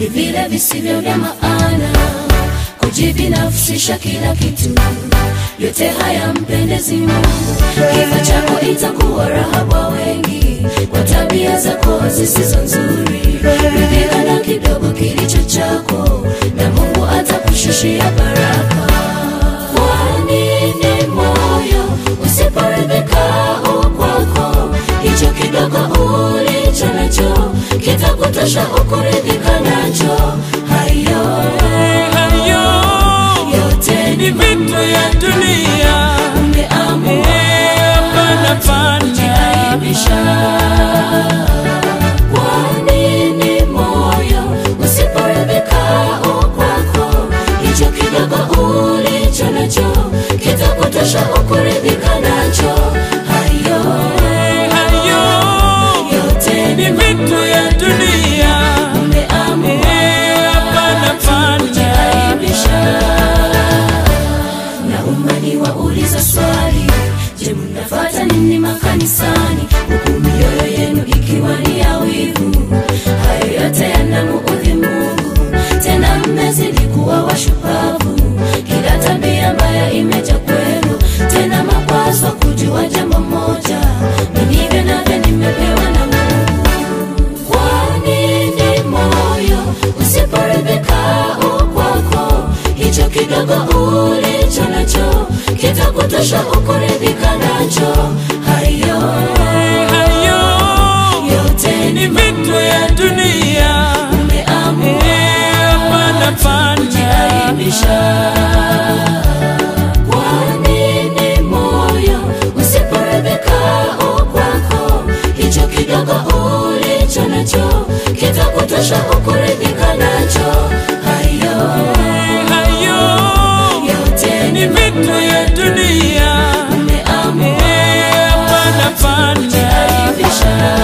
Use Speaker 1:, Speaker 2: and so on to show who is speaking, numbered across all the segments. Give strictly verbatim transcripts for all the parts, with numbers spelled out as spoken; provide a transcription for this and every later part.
Speaker 1: ni vile visivyo vya maana, kujibinafsisha kila kitu, yote haya mpendezi Mungu. Kifo chako itakuwa raha kwa wengi, kwa tabia zako zisizo nzuri. Ridhika na kidogo kilicho chako, na Mungu atakushushia baraka. Kwa nini moyo usiporidhika ukwako? Hicho kidogo ulicho nacho kitakutosha ukuridhika nacho. Hayo hayo yote ni vitu ya dunia, umeamua hapana pana kujiaibisha. Kwa nini moyo usiporidhika ukwako? Hicho kidogo ulicho nacho kitakutosha ukuridhika nacho. Hayo hayo yote ni vitu ya dunia, umeamua hapana pana kujiaibisha. Na umani wauliza swali, je, mnafuata nini makanisani? Huku mioyo yenu ikiwa ni ya wivu. Hayo yote yanamuudhi Mungu, tena mmezidi kuwa washupavu. Kila tabia mbaya imeja kwenu, tena mapaswa kujua jambo moja, nilivyo navyo nimepewa na Mungu. Kwa nini moyo usiporidhika ukwako? Hicho kidogo ulicho nacho kitakutosha ukuridhika nacho. Hayo hayo yote ni vitu ya dunia, umeamua hapana pana kujiaibisha. Kwa nini moyo usiporidhika ukwako? Hicho kidogo ulicho nacho kitakutosha ukuridhika nacho. Hayo hayo yote ni vitu ya dunia, umeamua hapana pana kujiaibisha.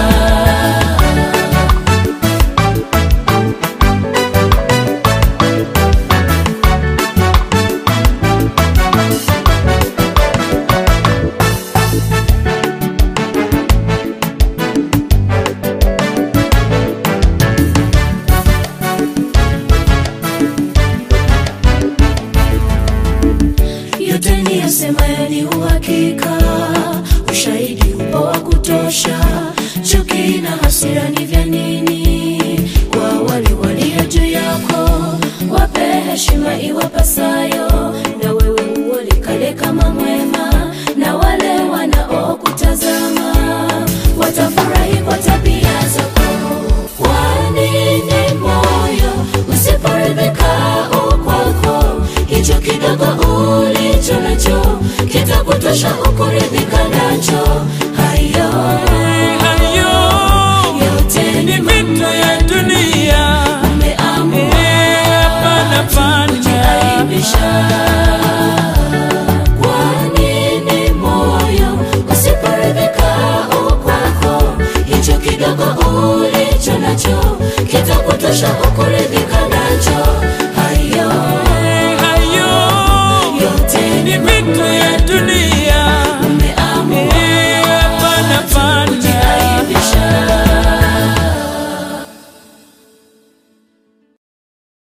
Speaker 1: Yote ni yasemayo ni uhakika, ushahidi upo wa kutosha. Chuki na hasira ni vya nini kwa wale walio juu yako? Wape heshima iwapasayo, na wewe uonekane kama mwema, na wale wanaokutazama watafurahi kwa tabia zako. Kwa nini moyo usiporidhika ukwako? Hicho kidogo ulicho nacho kitakutosha uko